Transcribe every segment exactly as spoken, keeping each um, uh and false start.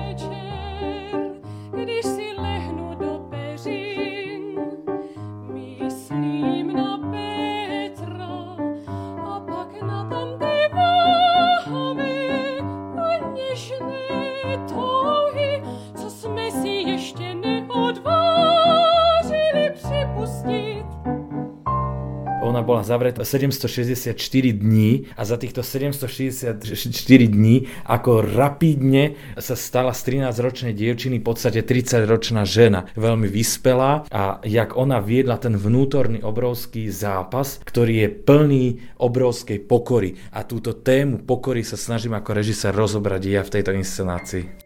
Ona bola zavretá sedemstošesťdesiatštyri dní a za týchto sedemstošesťdesiatštyri dní ako rapidne sa stala z trinásťročnej dievčiny v podstate tridsaťročná žena. Veľmi vyspelá a jak ona viedla ten vnútorný obrovský zápas, ktorý je plný obrovskej pokory. A túto tému pokory sa snažím ako režisér rozobrať ja v tejto inscenácii.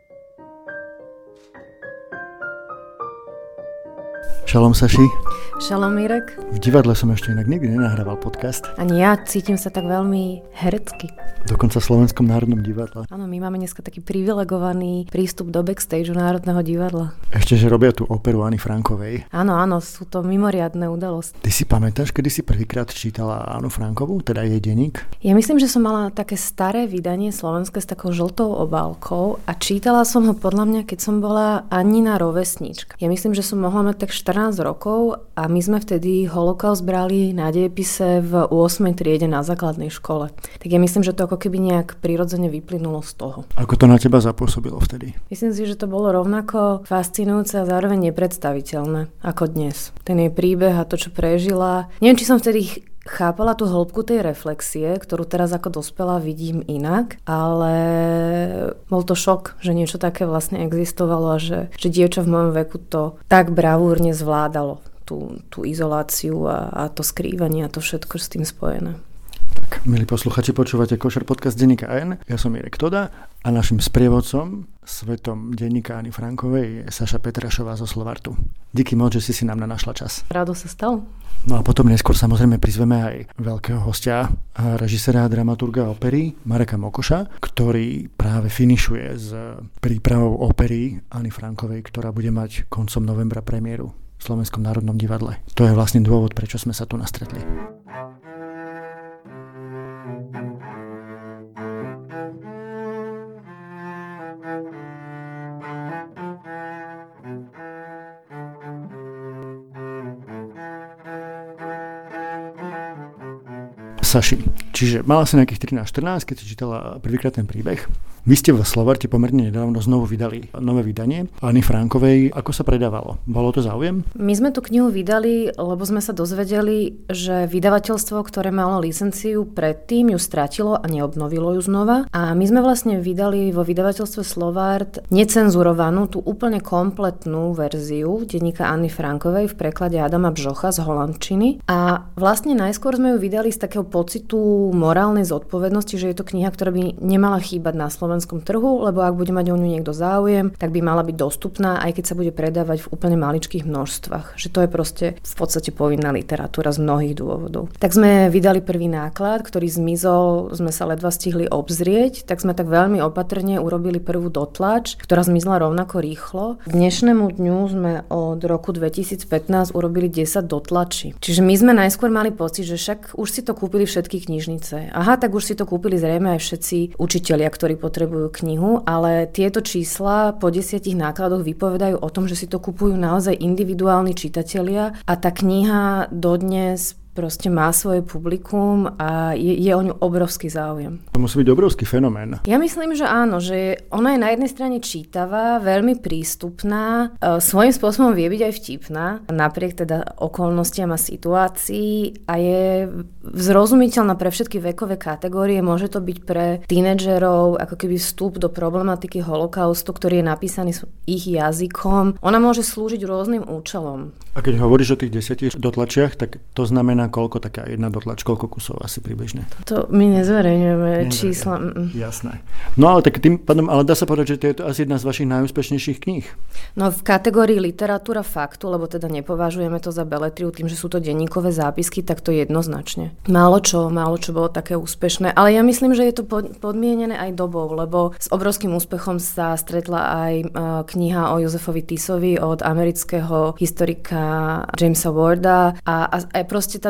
Šalom Saši. Šalom Mirek. V divadle som ešte inak nikdy nenahrával podcast. Ani ja cítim sa tak veľmi herecky. Dokonca v Slovenskom národnom divadle. Áno, my máme dneska taký privilegovaný prístup do backstageu Národného divadla. Ešte, že robia tú operu Anny Frankovej. Áno, áno, sú to mimoriadne udalosti. Ty si pamätáš, kedy si prvýkrát čítala Annu Frankovú, teda jej denník? Ja myslím, že som mala také staré vydanie slovenské s takou žltou obálkou a čítala som ho podľa mňa, keď som bola Annina rovesníčka. Ja myslím, že som mohla mať tak štrnásť rokov a my sme vtedy holokaust brali na dejepise v ôsmej triede na základnej škole. Tak ja myslím, že to ako keby nejak prirodzene vyplynulo z toho. Ako to na teba zapôsobilo vtedy? Myslím si, že to bolo rovnako fascinujúce a zároveň nepredstaviteľné ako dnes. Ten jej príbeh a to, čo prežila. Neviem, či som vtedy chápala tú hĺbku tej reflexie, ktorú teraz ako dospelá vidím inak, ale bol to šok, že niečo také vlastne existovalo a že, že dievča v mojom veku to tak bravúrne zvládalo. Tú, tú izoláciu a, a to skrývanie a to všetko s tým spojené. Tak, milí posluchači, počúvate Košer podcast denníka N. Ja som Mirek Toda a našim sprievodcom svetom denníka Anny Frankovej je Saša Petrašová zo Slovartu. Díky moc, že si si nám našla čas. Rado sa stalo. No a potom neskôr samozrejme prizveme aj veľkého hostia, režisera a dramaturga opery Mareka Mokoša, ktorý práve finišuje s prípravou opery Anny Frankovej, ktorá bude mať koncom novembra premiéru v Slovenskom národnom divadle. To je vlastne dôvod, prečo sme sa tu nastretli. Saši, čiže mala si nejakých trinásť štrnásť, keď si čítala prvýkrát ten príbeh. Vy ste v Slovarte pomerne nedávno znovu vydali nové vydanie Anny Frankovej. Ako sa predávalo? Bolo to záujem? My sme tú knihu vydali, lebo sme sa dozvedeli, že vydavateľstvo, ktoré malo licenciu predtým, ju stratilo a neobnovilo ju znova. A my sme vlastne vydali vo vydavateľstve Slovart necenzurovanú, tú úplne kompletnú verziu denníka Anny Frankovej v preklade Adama Bžocha z holandčiny. A vlastne najskôr sme ju vydali z takého pocitu morálnej zodpovednosti, že je to kniha, ktorá by nemala chýbať na slovenskom trhu, lebo ak bude mať o ňu niekto záujem, tak by mala byť dostupná, aj keď sa bude predávať v úplne maličkých množstvách. Že to je proste v podstate povinná literatúra z mnohých dôvodov. Tak sme vydali prvý náklad, ktorý zmizol, sme sa ledva stihli obzrieť, tak sme tak veľmi opatrne urobili prvú dotlač, ktorá zmizla rovnako rýchlo. K dnešnému dňu sme od roku dvetisícpätnásť urobili desať dotlačí. Čiže my sme najskôr mali pocit, že však už si to kúpili všetky knižnice. Aha, tak už si to kúpili zrejme aj všetci učitelia, ktorí potrebujú knihu, ale tieto čísla po desiatich nákladoch vypovedajú o tom, že si to kupujú naozaj individuálni čitatelia a tá kniha dodnes proste má svoje publikum a je, je o ňu obrovský záujem. To musí byť obrovský fenomén. Ja myslím, že áno, že ona je na jednej strane čítavá, veľmi prístupná, e, svojím spôsobom vie byť aj vtipná, napriek teda okolnostiam a situácií a je zrozumiteľná pre všetky vekové kategórie. Môže to byť pre tínedžerov ako keby vstup do problematiky holokaustu, ktorý je napísaný ich jazykom. Ona môže slúžiť rôznym účelom. A keď hovoríš o tých desiatich dotlačiach, tak to znamená koľko taká jedna dotlač, koľko kusov asi približne? To my nezverejňujeme čísla. Jasné. No ale tak tým pádom, ale dá sa povedať, že to je to asi jedna z vašich najúspešnejších kníh. No v kategórii literatúra faktu, lebo teda nepovažujeme to za beletriu tým, že sú to denníkové zápisky, tak to jednoznačne. Málo čo, málo čo bolo také úspešné, ale ja myslím, že je to podmienené aj dobou, lebo s obrovským úspechom sa stretla aj kniha o Josefovi Tisovi od amerického historika Jamesa Warda a, a, a proste tá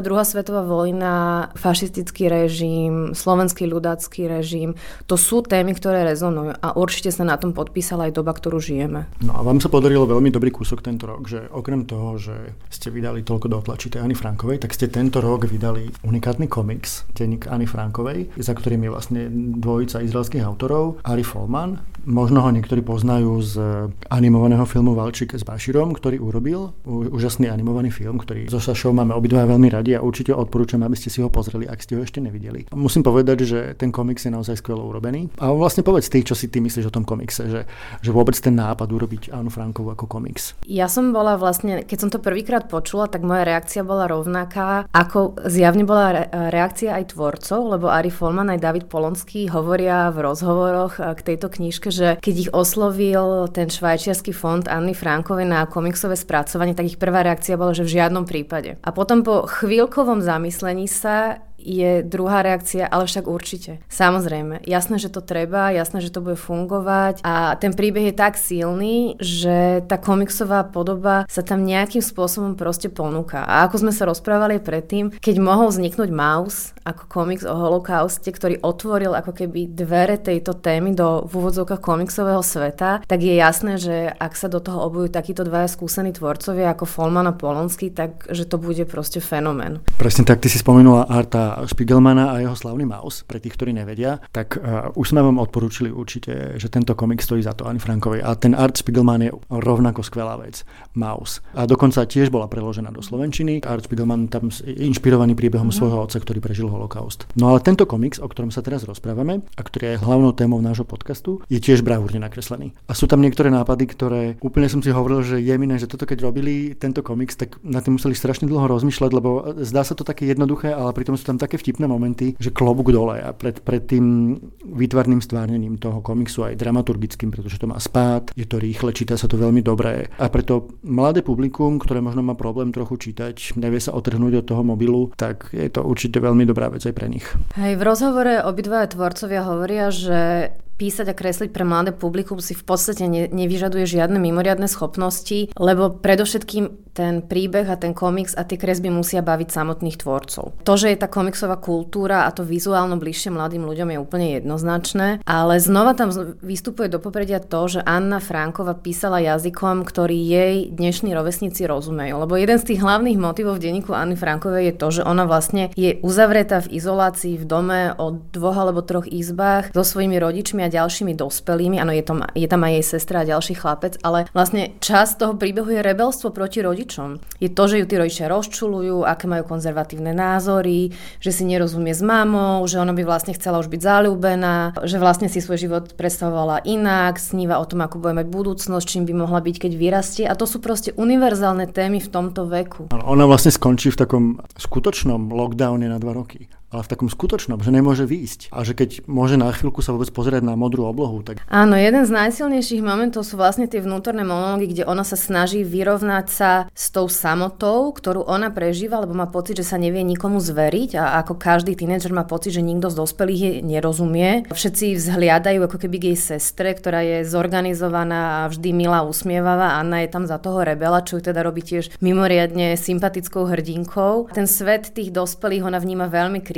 tá druhá svetová vojna, fašistický režim, slovenský ľudácky režim, to sú témy, ktoré rezonujú a určite sa na tom podpísala aj doba, ktorú žijeme. No a vám sa podarilo veľmi dobrý kúsok tento rok, že okrem toho, že ste vydali toľko do tlačitej Anny Frankovej, tak ste tento rok vydali unikátny komiks, denník Anny Frankovej, za ktorým je vlastne dvojica izraelských autorov, Ari Folman. Možno ho niektorí poznajú z animovaného filmu Valčík s Bašírom, ktorý urobil. Úžasný animovaný film, ktorý so Sašou máme obidva veľmi radi a určite odporúčam, aby ste si ho pozreli, ak ste ho ešte nevideli. Musím povedať, že ten komiks je naozaj skvelo urobený. A vlastne povedz ty, čo si ty myslíš o tom komikse, že, že vôbec ten nápad urobiť Annu Frankovú ako komiks. Ja som bola vlastne, keď som to prvýkrát počula, tak moja reakcia bola rovnaká, ako zjavne bola reakcia aj tvorcov, lebo Ari Folman aj David Polonský hovoria v rozhovoroch k tejto knižke, že keď ich oslovil ten švajčiarsky fond Anny Frankovej na komiksové spracovanie, tak ich prvá reakcia bola, že v žiadnom prípade. A potom po chvíľkovom zamyslení sa je druhá reakcia, ale však určite. Samozrejme, jasné, že to treba, jasné, že to bude fungovať a ten príbeh je tak silný, že tá komiksová podoba sa tam nejakým spôsobom proste ponúka. A ako sme sa rozprávali predtým, keď mohol vzniknúť Maus ako komiks o holokauste, ktorý otvoril ako keby dvere tejto témy do v úvodzovkách komiksového sveta, tak je jasné, že ak sa do toho obujú takíto dvaja skúsení tvorcovia ako Folman a Polonsky, tak že to bude proste fenomén. Presne tak, ty si spomenula Arta Spiegelmana a jeho slavný Maus, pre tých, ktorí nevedia, tak uh, už sme vám odporúčili určite, že tento komik stojí za to Anny Frankovej a ten Art Spiegelman je rovnako skvelá vec, Maus. A dokonca tiež bola preložená do slovenčiny. Art Spiegelman tam je inšpirovaný príbehom mm. svojho otca, ktorý prežil holokaust. No ale tento komiks, o ktorom sa teraz rozprávame a ktorý je hlavnou témou nášho podcastu, je tiež bravúrne nakreslený. A sú tam niektoré nápady, ktoré úplne som si hovoril, že je miné, že toto keď robili tento komiks, tak na tým museli strašne dlho rozmýšľať, lebo zdá sa to také jednoduché, ale pritom sú tam také vtipné momenty, že klobúk dole a pred, pred tým výtvarným stvárnením toho komiksu aj dramaturgickým, pretože to má spád, je to rýchle, číta sa to veľmi dobre a preto mladé publikum, ktoré možno má problém trochu čítať, nevie sa otrhnúť od toho mobilu, tak je to určite veľmi dobrá vec aj pre nich. Hej, v rozhovore obidvaja tvorcovia hovoria, že písať a kresliť pre mladé publikum si v podstate ne, nevyžaduje žiadne mimoriadne schopnosti, lebo predovšetkým ten príbeh a ten komiks a tie kresby musia baviť samotných tvorcov. To, že je tá komiksová kultúra a to vizuálno bližšie mladým ľuďom je úplne jednoznačné, ale znova tam vystupuje do popredia to, že Anna Franková písala jazykom, ktorý jej dnešní rovesníci rozumejú. Lebo jeden z tých hlavných motivov v denníku Anny Frankovej je to, že ona vlastne je uzavretá v izolácii v dome o dvoch alebo troch izbách so svojimi rodičmi a ďalšími dospelými. Áno, je, je tam aj jej sestra a ďalší chlapec, ale vlastne časť toho príbehu je rebelstvo proti rodičom. Je to, že ju tí rodičia rozčuľujú, aké majú konzervatívne názory, že si nerozumie s mamou, že ona by vlastne chcela už byť zaľúbená, že vlastne si svoj život predstavovala inak, sníva o tom, ako bude mať budúcnosť, čím by mohla byť, keď vyrastie. A to sú proste univerzálne témy v tomto veku. Ona vlastne skončí v takom skutočnom lockdowne na dva roky. Ale v takom skutočnom, že nemôže výjsť. A že keď môže na chvíľku sa vôbec pozerať na modrú oblohu, tak... Áno, jeden z najsilnejších momentov sú vlastne tie vnútorné monológy, kde ona sa snaží vyrovnať sa s tou samotou, ktorú ona prežíva, lebo má pocit, že sa nevie nikomu zveriť a ako každý tínedžer má pocit, že nikto z dospelých jej nerozumie. Všetci vzhliadajú ako keby k jej sestre, ktorá je zorganizovaná a vždy milá, usmievavá. Anna je tam za toho rebela, čo ju teda robí tiež mimoriadne sympatickou hrdinkou. Ten svet tých dospelých ona vníma veľmi kriticky.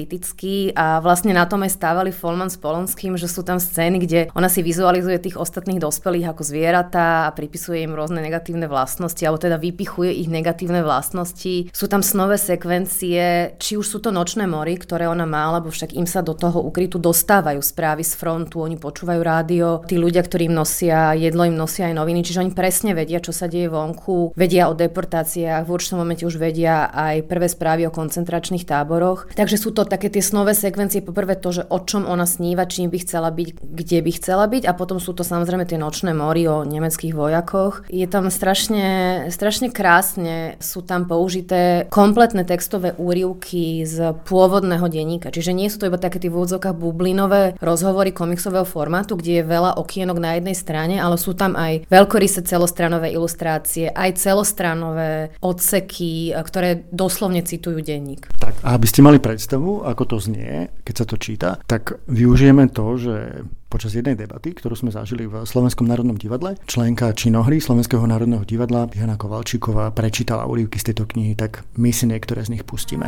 A vlastne na tom aj stávali Folman s Polonským, že sú tam scény, kde ona si vizualizuje tých ostatných dospelých ako zvieratá a pripisuje im rôzne negatívne vlastnosti, alebo teda vypichuje ich negatívne vlastnosti. Sú tam snové sekvencie, či už sú to nočné mory, ktoré ona má, lebo však im sa do toho ukrytu dostávajú správy z frontu, oni počúvajú rádio, tí ľudia, ktorí im nosia jedlo, im nosia aj noviny, čiže oni presne vedia, čo sa deje vonku, vedia o deportáciách, v určitom momente už vedia aj prvé správy o koncentračných táboroch. Takže sú to také tie snové sekvencie, poprvé to, že o čom ona sníva, čím by chcela byť, kde by chcela byť a potom sú to samozrejme tie nočné mory o nemeckých vojakoch. Je tam strašne, strašne krásne, sú tam použité kompletné textové úryvky z pôvodného denníka, čiže nie sú to iba také tie v úvodzovkách bublinové rozhovory komiksového formátu, kde je veľa okienok na jednej strane, ale sú tam aj veľkorysé celostranové ilustrácie, aj celostranové odseky, ktoré doslovne citujú denník. Tak, a aby ste mali predstavu, ako to znie, keď sa to číta, tak využijeme to, že počas jednej debaty, ktorú sme zažili v Slovenskom národnom divadle. Členka činohry Slovenského národného divadla Jana Kovalčíková prečítala úryvky z tejto knihy, tak my si niektoré z nich pustíme.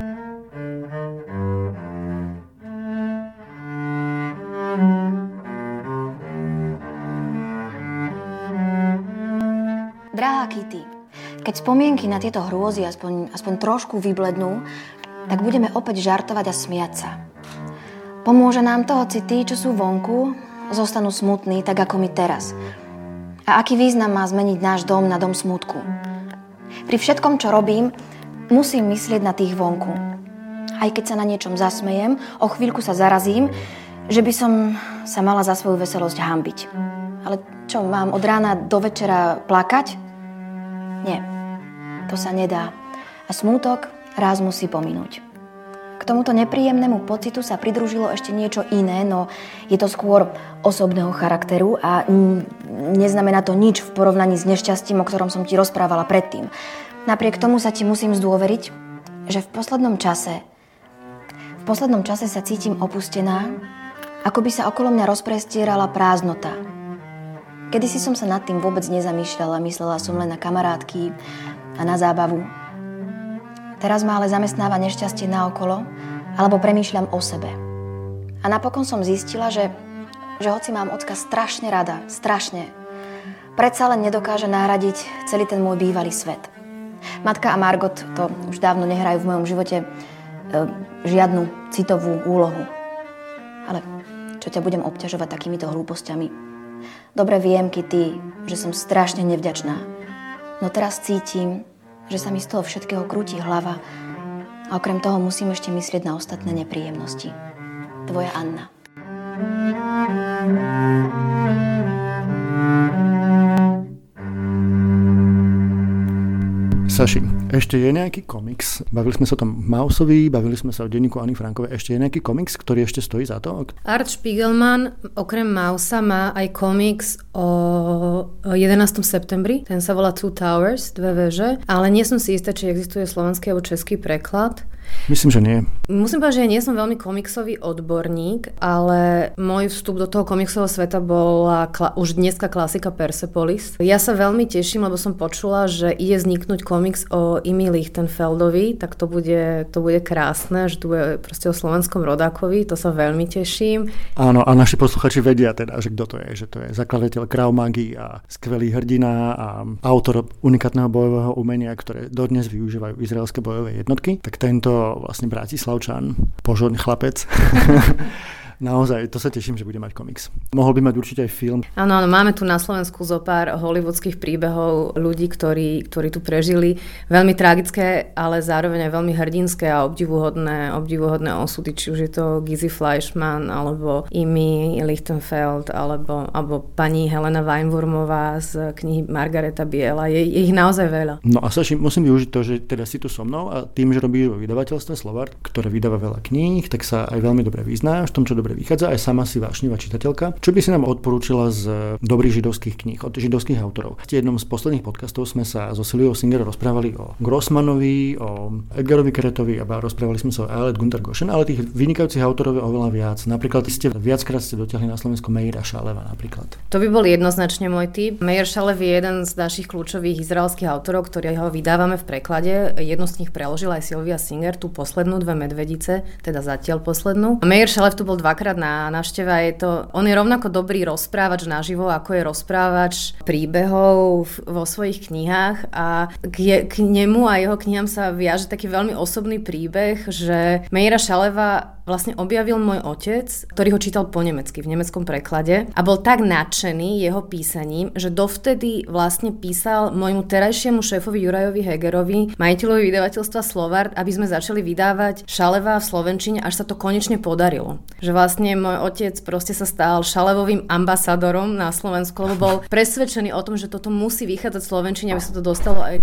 Drahá Kitty, keď spomienky na tieto hrôzy aspoň, aspoň trošku vyblednú, tak budeme opäť žartovať a smiať sa. Pomôže nám to, hoci tí, čo sú vonku, zostanú smutní, tak ako my teraz. A aký význam má zmeniť náš dom na dom smutku? Pri všetkom, čo robím, musím myslieť na tých vonku. Aj keď sa na niečom zasmejem, o chvíľku sa zarazím, že by som sa mala za svoju veselosť hanbiť. Ale čo, mám od rána do večera plakať? Nie, to sa nedá. A smútok raz musí pominúť. K tomuto nepríjemnému pocitu sa pridružilo ešte niečo iné, no je to skôr osobného charakteru a neznamená to nič v porovnaní s nešťastím, o ktorom som ti rozprávala predtým. Napriek tomu sa ti musím zdôveriť, že v poslednom čase, v poslednom čase sa cítim opustená, ako by sa okolo mňa rozprestierala prázdnota. Kedysi som sa nad tým vôbec nezamýšľala, myslela som len na kamarátky a na zábavu. Teraz ma ale zamestnáva nešťastie naokolo, alebo premýšľam o sebe. A napokon som zistila, že, že hoci mám ocka strašne rada, strašne, predsa len nedokáže nahradiť celý ten môj bývalý svet. Matka a Margot to už dávno nehrajú v mojom živote e, žiadnu citovú úlohu. Ale čo ťa budem obťažovať takýmito hlúposťami? Dobre viem, Kitty, že som strašne nevďačná. No teraz cítim, že sa mi z toho všetkého krúti hlava a okrem toho musím ešte myslieť na ostatné nepríjemnosti. Tvoja Anna. Saši, ešte je nejaký komiks? Bavili sme sa o tom Mausovi, bavili sme sa o denníku Anny Frankovej. Ešte je nejaký komiks, ktorý ešte stojí za to? Art Spiegelman okrem Mausa má aj komiks o jedenásteho septembri. Ten sa volá Two Towers, dve veže. Ale nie som si istá, či existuje slovenský alebo český preklad. Myslím, že nie. Musím povedať, že ja nie som veľmi komiksový odborník, ale môj vstup do toho komiksového sveta bola kla- už dneska klasika Persepolis. Ja sa veľmi teším, lebo som počula, že ide vzniknúť komiks o Imi Lichtenfeldovi, tak to bude, to bude krásne, že tu je proste o slovenskom rodákovi, to sa veľmi teším. Áno, a naši posluchači vedia teda, že kto to je, že to je zakladateľ Krav Magy a skvelý hrdina a autor unikátneho bojového umenia, ktoré dodnes využívajú izraelské bojové jednotky. Tak tento vlastne Bratislavčan, požodný chlapec. Naozaj, to sa teším, že bude mať komiks. Mohol by mať určite aj film. Áno, áno, máme tu na Slovensku zo pár hollywoodských príbehov ľudí, ktorí, ktorí tu prežili. Veľmi tragické, ale zároveň aj veľmi hrdinské a obdivuhodné, obdivuhodné osudy, či už je to Gizzy Fleischman, alebo Imi Lichtenfeld, alebo, alebo pani Helena Weinwurmová z knihy Margareta Biela. Je, je ich naozaj veľa. No a Saši, musím využiť to, že teda si tu so mnou a tým, že robíš vo vydavateľstve Slovart, ktoré vydáva veľa kníh, tak sa aj veľmi dobre vyznáš v tom, čo dobre vychádza, aj sama si vášnivá čitateľka. Čo by si nám odporúčila z dobrých židovských kníh, od židovských autorov? V jednom z posledných podcastov sme sa so Silviou Singer rozprávali o Grossmanovi, o Edgarovi Keretovi a rozprávali sme sa o Ayelet Gunter Goshen, ale tých vynikajúcich autorov je oveľa viac. Napríklad ste viackrát ste dotiahli na Slovensku Meira Šaleva napríklad. To by bol jednoznačne môj typ. Meir Šalev je jeden z našich kľúčových izraelských autorov, ktorý ho vydávame v preklade. Jednu z nich preložila aj Silvia Singer, tú poslednú, Dve medvedice, teda zatiaľ poslednú. Meir Šalev tu bol dvakrát na návšteva. Je to, on je rovnako dobrý rozprávač naživo, ako je rozprávač príbehov vo svojich knihách a k, je, k nemu a jeho knihám sa viaže taký veľmi osobný príbeh, že Meira Šaleva vlastne objavil môj otec, ktorý ho čítal po nemecky, v nemeckom preklade a bol tak nadšený jeho písaním, že dovtedy vlastne písal môjmu terajšiemu šéfovi Jurajovi Hegerovi, majiteľovi vydavateľstva Slovart, aby sme začali vydávať Šaleva v slovenčine, až sa to konečne podarilo. Že vlastne môj otec proste sa stal Šalevovým ambasadorom na Slovensku, lebo bol presvedčený o tom, že toto musí vychádzať v slovenčine, aby sa to dostalo aj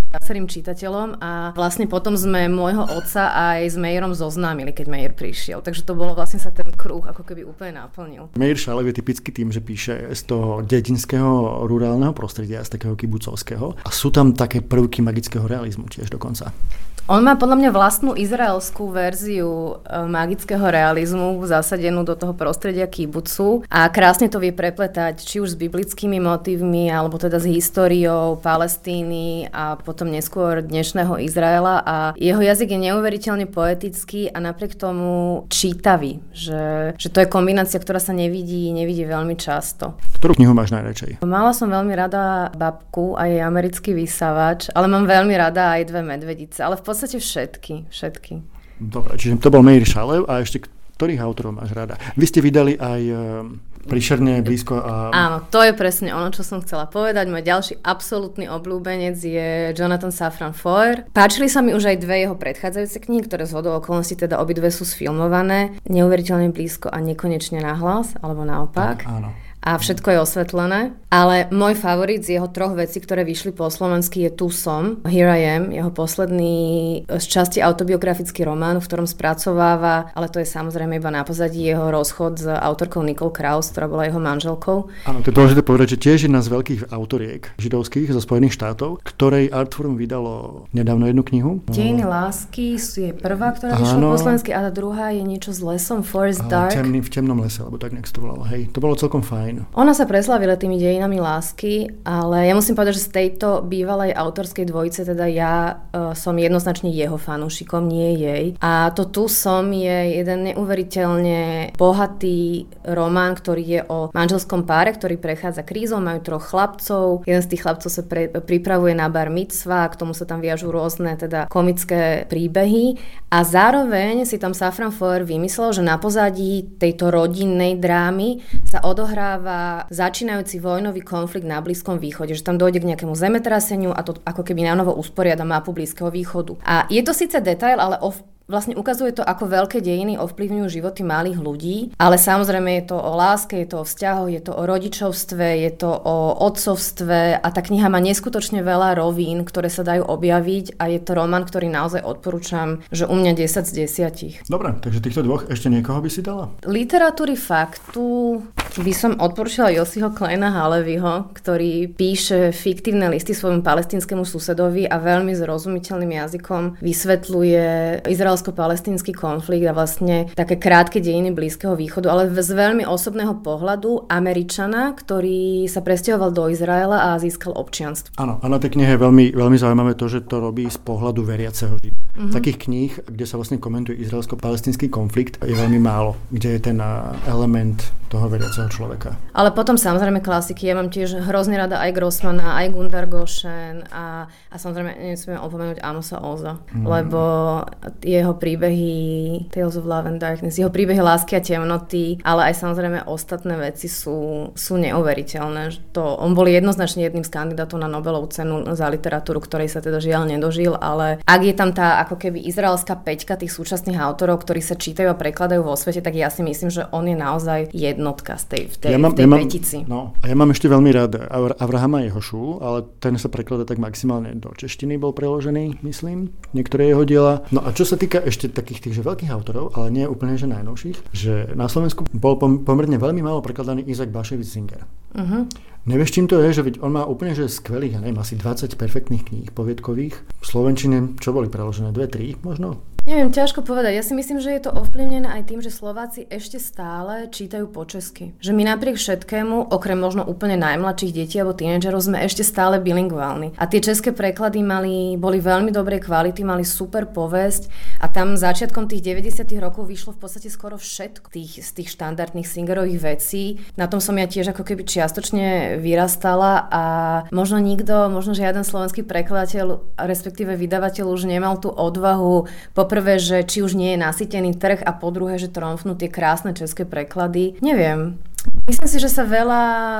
viacerým čitateľom a vlastne potom sme môjho otca aj s Meyerom zoznámili, keď Meyer prišiel. Takže to bolo vlastne sa ten kruh ako keby úplne naplnil. Meyer Šalev je typický tým, že píše z toho dedinského rurálneho prostredia, z takého kibucovského a sú tam také prvky magického realizmu tiež dokonca. On má podľa mňa vlastnú izraelskú verziu magického realizmu zasadenú do toho prostredia kibucu a krásne to vie prepletať či už s biblickými motívmi alebo teda s históriou Palestíny a potom neskôr dnešného Izraela a jeho jazyk je neuveriteľne poetický a napriek tomu čítavý, že, že to je kombinácia, ktorá sa nevidí, nevidí veľmi často. Ktorú knihu máš najradšej? Mala som veľmi rada Babku a jej Americký vysavač, ale mám veľmi rada aj Dve medvedice, ale v podstate V podstate všetky, všetky. Dobre, čiže to bol Meyer Šalev a ešte ktorých autorov máš rada? Vy ste vydali aj Príšerne blízko a... Áno, to je presne ono, čo som chcela povedať. Môj ďalší absolútny obľúbenec je Jonathan Safran Foer. Páčili sa mi už aj dve jeho predchádzajúce knihy, ktoré z hodou okolností teda obidve sú sfilmované. Neuveriteľne blízko a nekonečne nahlas, alebo naopak. Tak, áno. A všetko je osvetlené, ale môj favorit z jeho troch vecí, ktoré vyšli po slovensky je Tu som, Here I Am, jeho posledný z časti autobiografický román, v ktorom spracováva, ale to je samozrejme iba na pozadí jeho rozchod s autorkou Nicole Kraus, ktorá bola jeho manželkou. Áno, to je dôležité povedať, že tiež jedna z veľkých autoriek židovských zo Spojených štátov, ktorej Artforum vydalo nedávno jednu knihu. Dejiny lásky je prvá, ktorá vyšla po slovensky, a tá druhá je niečo s lesom, Forest Dark. Temný, v temnom lese, alebo tak nejak to volalo. Hej, to bolo celkom fajn. Ona sa preslavila tými dejinami lásky, ale ja musím povedať, že z tejto bývalej autorskej dvojice teda ja uh, som jednoznačne jeho fanúšikom, nie jej. A to Tu som je jeden neuveriteľne bohatý román, ktorý je o manželskom páre, ktorý prechádza krízou, majú troch chlapcov. Jeden z tých chlapcov sa pre, pripravuje na bar mitzva, k tomu sa tam viažú rôzne teda komické príbehy. A zároveň si tam Safran Foer vymyslel, že na pozadí tejto rodinnej drámy sa odohrá začínajúci vojnový konflikt na Blízkom východe, že tam dojde k nejakému zemetraseniu a to ako keby nanovo usporiada mapu Blízkeho východu. A je to síce detail, ale ov- vlastne ukazuje to, ako veľké dejiny ovplyvňujú životy malých ľudí, ale samozrejme je to o láske, je to o vzťahoch, je to o rodičovstve, je to o otcovstve a tá kniha má neskutočne veľa rovín, ktoré sa dajú objaviť a je to román, ktorý naozaj odporúčam, že u mňa desať z desiatich. Dobre, takže týchto dvoch ešte niekoho by si dala? Literatúry faktu by som odporúčala Yossiho Kleina Halevyho, ktorý píše fiktívne listy svojmu palestínskemu susedovi a veľmi zrozumiteľným jazykom vysvetľuje izraelsko-palestínsky konflikt a vlastne také krátke dejiny Blízkeho východu, ale z veľmi osobného pohľadu Američana, ktorý sa presťahoval do Izraela a získal občianstvo. Áno, a na tej knihe je veľmi, veľmi zaujímavé to, že to robí z pohľadu veriaceho žida. Mm-hmm. Takých kníh, kde sa vlastne komentuje izraelsko-palestínsky konflikt, je veľmi málo, kde je ten element toho veriaceho človeka. Ale potom samozrejme klasiky. Ja mám tiež hrozne rada aj Grossmana, aj Gundar Goshen a, a samozrejme nesmieme opomenúť Amosa Oza, mm. lebo jeho príbehy Tales of Love and Darkness, jeho príbehy lásky a temnoty, ale aj samozrejme ostatné veci sú, sú neuveriteľné. To, on bol jednoznačne jedným z kandidátov na Nobelovú cenu za literatúru, ktorej sa teda žiaľ nedožil, ale ak je tam tá ako keby izraelská peťka tých súčasných autorov, ktorí sa čítajú a prekladajú vo svete, tak ja si myslím, že on je naozaj jednotka z tej, v tej, ja mám, v tej ja mám, petici. No, a ja mám ešte veľmi rád Avrahama Jehošu, ale ten sa prekladá tak maximálne do češtiny, bol preložený, myslím, niektoré jeho diela. No a čo sa týka ešte takých tých že veľkých autorov, ale nie úplne že najnovších, že na Slovensku bol pom- pomerne veľmi málo prekladaný Isaac Bashevis Singer. Uh-huh. Nevieš, čím to je, že on má úplne že skvelých, ja neviem, asi dvadsať perfektných kníh poviedkových. V slovenčine, čo boli preložené? Dve, tri možno? Neviem, ťažko povedať. Ja si myslím, že je to ovplyvnené aj tým, že Slováci ešte stále čítajú po česky. Že my napriek všetkému, okrem možno úplne najmladších detí alebo tínedžerov, sme ešte stále bilingválni. A tie české preklady mali, boli veľmi dobrej kvality, mali super povesť a tam začiatkom tých deväťdesiatych rokov vyšlo v podstate skoro všetko tých, z tých štandardných Singerových vecí. Na tom som ja tiež ako keby čiastočne vyrastala a možno nikto, možno žiaden slovenský prekladateľ, respektíve vydavateľ už nemal tú odvahu poprvé, že či už nie je nasýtený trh a po druhé, že tromfnú tie krásne české preklady. Neviem. Myslím si, že sa veľa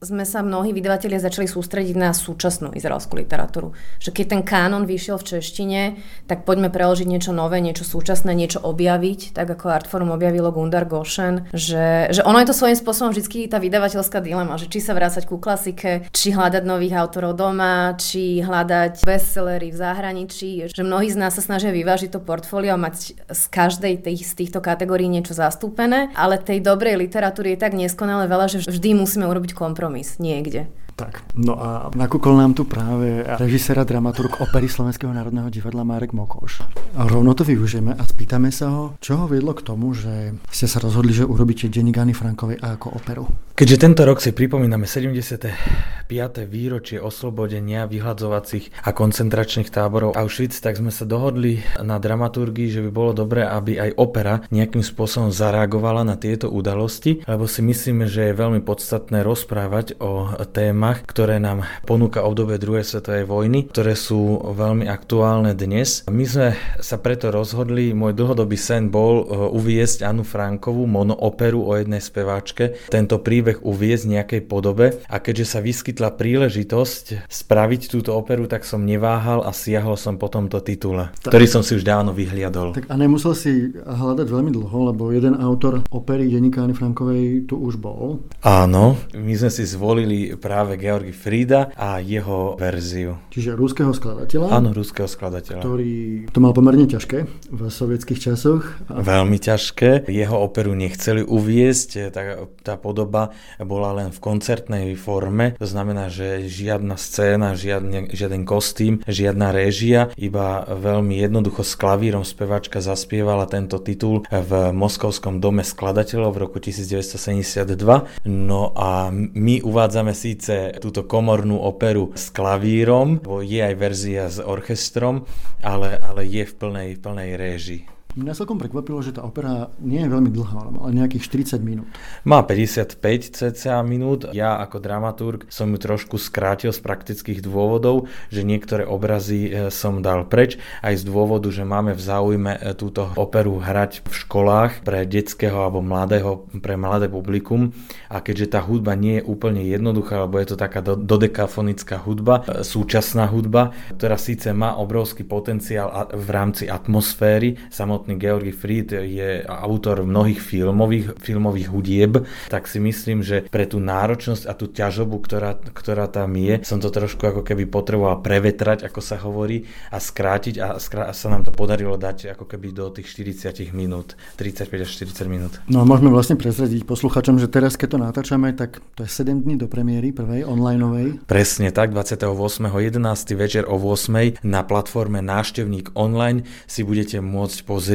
sme sa mnohí vydavatelia začali sústrediť na súčasnú izraelskú literatúru. Že keď ten kánon vyšiel v češtine, tak poďme preložiť niečo nové, niečo súčasné, niečo objaviť, tak ako Artforum objavilo Gundar Goshen, že, že ono je to svojím spôsobom vždy tá vydavateľská dilema, že či sa vrácať ku klasike, či hľadať nových autorov doma, či hľadať bestsellery v zahraničí, že mnohí z nás sa snažia vyvážiť to portfólio a mať z každej tých, z týchto kategórií niečo zastúpené, ale tej dobrej literatúry je tak neskonale veľa, že vždy musíme urobiť kompromis niekde. Tak, no a nakúkol nám tu práve režisér a dramaturg opery Slovenského národného divadla Marek Mokoš. A rovno to využijeme a spýtame sa ho, čo ho viedlo k tomu, že ste sa rozhodli, že urobíte denník Anny Frankovej ako operu. Keďže tento rok si pripomíname sedemdesiate piate výročie oslobodenia vyhľadzovacích a koncentračných táborov Auschwitz, tak sme sa dohodli na dramaturgii, že by bolo dobré, aby aj opera nejakým spôsobom zareagovala na tieto udalosti, lebo si myslíme, že je veľmi podstatné rozprávať o témach, ktoré nám ponúka obdobie druhej svetovej vojny, ktoré sú veľmi aktuálne dnes. My sme sa preto rozhodli, môj dlhodobý sen bol uviesť Annu Frankovú, monooperu o jednej speváčke, tento príbeh uviesť v nejakej podobe, a keďže sa vyskytla príležitosť spraviť túto operu, tak som neváhal a siahol som po tomto titule, tak, ktorý som si už dávno vyhliadol. Tak a nemusel si hľadať veľmi dlho, lebo jeden autor opery denníka Anny Frankovej tu už bol. Áno, my sme si zvolili práve Georgi Frida a jeho verziu. Čiže ruského skladateľa? Áno, ruského skladateľa. Ktorý to mal pomerne ťažké v sovietských časoch. A... Veľmi ťažké. Jeho operu nechceli uviesť, tá, tá podoba bola len v koncertnej forme. To znamená, že žiadna scéna, žiadne, žiaden kostým, žiadna réžia, iba veľmi jednoducho s klavírom speváčka zaspievala tento titul v Moskovskom dome skladateľov v roku devätnásťsedemdesiatdva. No a my uvádzame síce túto komornú operu s klavírom, je aj verzia s orchestrom, ale, ale je v plnej, v plnej réžii. Mňa celkom prekvapilo, že tá opera nie je veľmi dlhá, ale nejakých štyridsať minút. Má päťdesiatpäť cca minút. Ja ako dramaturg som ju trošku skrátil z praktických dôvodov, že niektoré obrazy som dal preč, aj z dôvodu, že máme v záujme túto operu hrať v školách pre detského alebo mladého, pre mladé publikum. A keďže tá hudba nie je úplne jednoduchá, lebo je to taká dodekafonická hudba, súčasná hudba, ktorá síce má obrovský potenciál v rámci atmosféry, samotný Georgi Fried je autor mnohých filmových, filmových hudieb, tak si myslím, že pre tú náročnosť a tú ťažobu, ktorá, ktorá tam je, som to trošku ako keby potreboval prevetrať, ako sa hovorí, a skrátiť a, skrá- a sa nám to podarilo dať ako keby do tých štyridsať minút, tridsaťpäť až štyridsať minút. No a môžeme vlastne prezradiť posluchačom, že teraz, keď to natáčame, tak to je sedem dní do premiéry prvej onlineovej. Presne tak, dvadsiateho ôsmeho jedenásteho večer o ôsmej na platforme Návštevník online si budete môcť pozrieť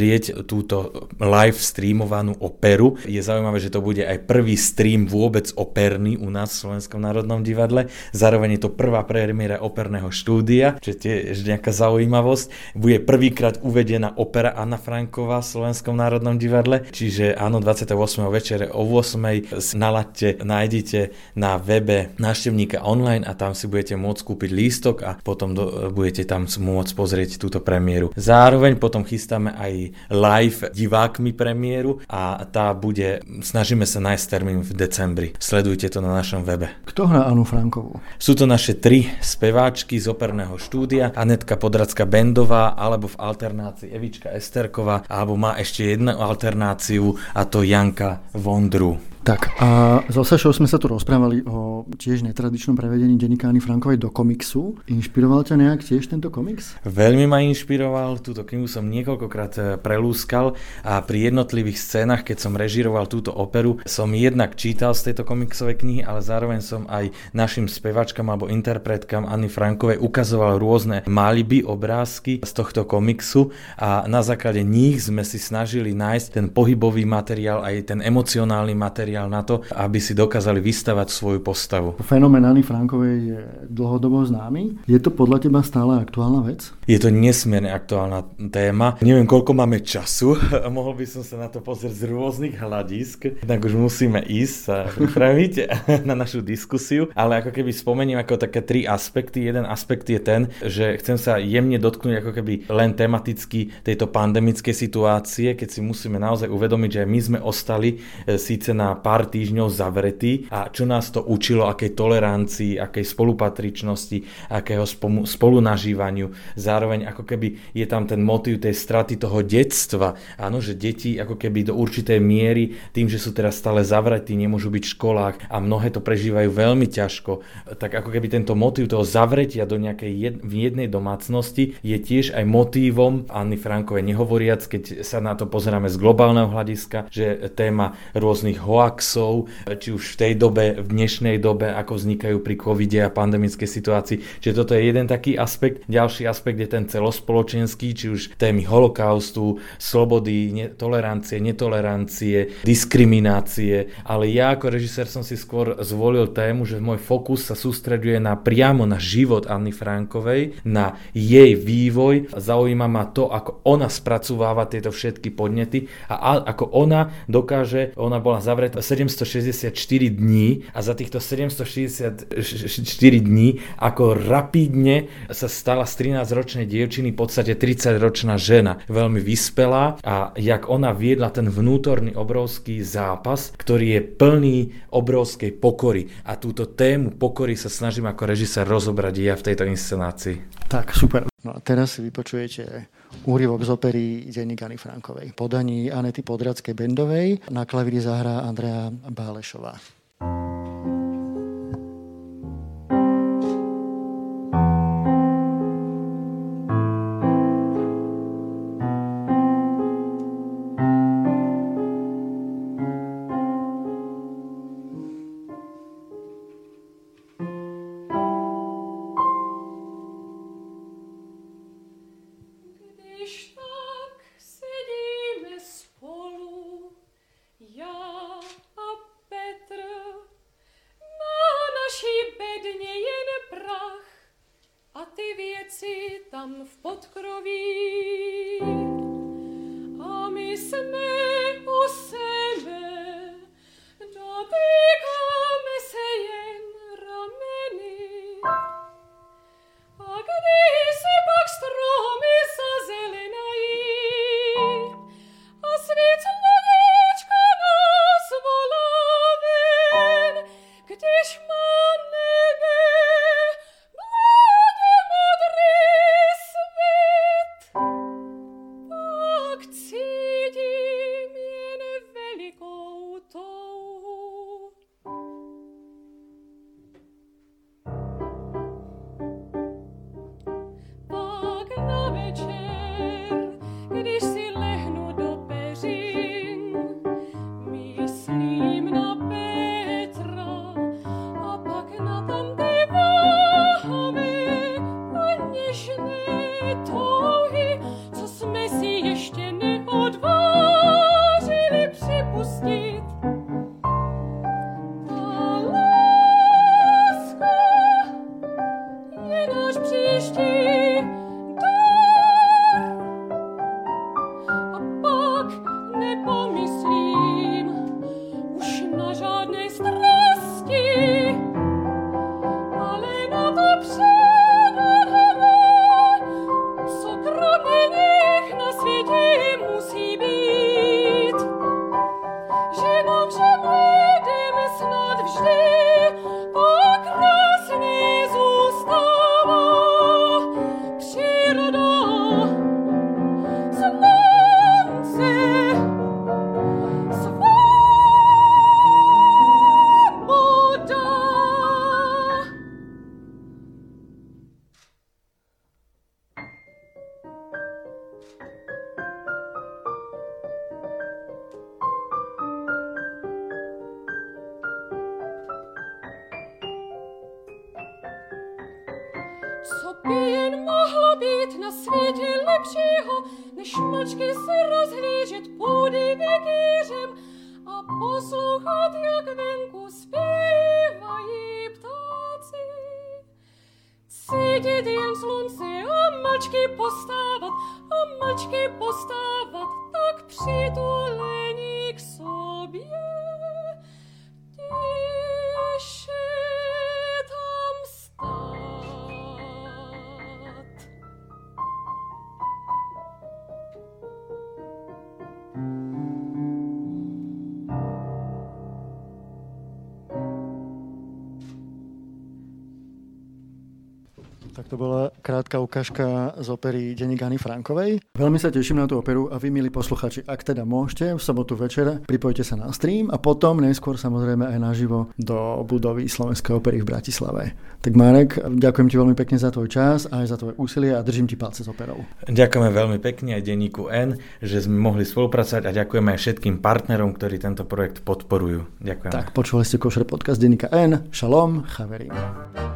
túto live streamovanú operu. Je zaujímavé, že to bude aj prvý stream vôbec operný u nás v Slovenskom národnom divadle. Zároveň je to prvá premiéra operného štúdia, čo je tiež nejaká zaujímavosť. Bude prvýkrát uvedená opera Anna Franková v Slovenskom národnom divadle. Čiže áno, dvadsiateho ôsmeho večere o ôsmej nalaďte, nájdete na webe Návštevníka online a tam si budete môcť kúpiť lístok a potom do, budete tam môcť pozrieť túto premiéru. Zároveň potom chystáme aj live divákmi premiéru a tá bude, snažíme sa nájsť termín v decembri. Sledujte to na našom webe. Kto hrá Annu Frankovú? Sú to naše tri speváčky z operného štúdia, Anetka Podradská-Bendová, alebo v alternácii Evička Esterková, alebo má ešte jednu alternáciu, a to Janka Vondru. Tak a so Sašou sme sa tu rozprávali o tiež netradičnom prevedení denníka Anny Frankovej do komiksu. Inšpiroval ťa nejak tiež tento komiks? Veľmi ma inšpiroval, túto knihu som niekoľkokrát prelúskal a pri jednotlivých scénach, keď som režíroval túto operu, som jednak čítal z tejto komiksovej knihy, ale zároveň som aj našim speváčkam alebo interpretkám Anny Frankovej ukazoval rôzne máliby, obrázky z tohto komiksu a na základe nich sme si snažili nájsť ten pohybový materiál, aj ten emocionálny materiál na to, aby si dokázali vystavať svoju postavu. Fenomén Anny Frankovej je dlhodobo známy. Je to podľa teba stále aktuálna vec? Je to nesmierne aktuálna téma. Neviem, koľko máme času. Mohol by som sa na to pozrieť z rôznych hľadisk. Tak už musíme ísť sa pripraviť na našu diskusiu. Ale ako keby spomeniem ako také tri aspekty. Jeden aspekt je ten, že chcem sa jemne dotknúť ako keby len tematicky tejto pandemickej situácie, keď si musíme naozaj uvedomiť, že my sme ostali síce na pár týždňov zavretí a čo nás to učilo, akej tolerancii, akej spolupatričnosti, akého spolunažívaniu. Zároveň ako keby je tam ten motív tej straty toho detstva. Áno, že deti ako keby do určitej miery, tým, že sú teraz stále zavretí, nemôžu byť v školách a mnohé to prežívajú veľmi ťažko, tak ako keby tento motív toho zavretia do nejakej jed, v jednej domácnosti je tiež aj motívom Anny Frankovej, nehovoriac, keď sa na to pozeráme z globálneho hľadiska, že téma rôznych hoaxov, či už v tej dobe, v dnešnej dobe, ako vznikajú pri covide a pandemickej situácii, že toto je jeden taký aspekt. Ďalší aspekt je ten celospoločenský, či už témy holokaustu, slobody, ne- tolerancie, netolerancie, diskriminácie, ale ja ako režisér som si skôr zvolil tému, že môj fokus sa sústreďuje na priamo na život Anny Frankovej, na jej vývoj. Zaujíma ma to, ako ona spracováva tieto všetky podnety a ako ona dokáže, ona bola zavretá sedemstošesťdesiatštyri dní a za týchto sedemstošesťdesiatštyri dní ako rapídne sa stala z trinásťročnej dievčiny v podstate tridsaťročná žena. Veľmi vyspelá a jak ona viedla ten vnútorný obrovský zápas, ktorý je plný obrovskej pokory. A túto tému pokory sa snažím ako režisér rozobrať ja v tejto inscenácii. Tak, super. No a teraz si vypočujete úryvok z opery Denník Anny Frankovej. Podaní Anety Podradskej-Bendovej, na klavíri zahrá Andrea Bálešová. Co by jen mohlo být na světě lepšího, než mlčky se rozhlížet půdy vegířem a poslouchat, jak venku zpívají ptáci. Cítit jen slunce a mlčky postávat, a mlčky postávat tak přitulení k sobě. Tiše tam stát. Tak to bola krátka ukážka z opery Denník Anny Frankovej. Veľmi sa teším na tú operu a vy, milí posluchači, ak teda môžete, v sobotu večer pripojte sa na stream a potom neskôr samozrejme aj naživo do budovy Slovenskej opery v Bratislave. Tak Marek, ďakujem ti veľmi pekne za tvoj čas a aj za tvoje úsilie a držím ti palce s operou. Ďakujeme veľmi pekne aj denníku N, že sme mohli spolupracovať a ďakujeme aj všetkým partnerom, ktorí tento projekt podporujú. Ďakujem. Tak, počúvali ste Košer podcast denníka N. Šalom, chaverim.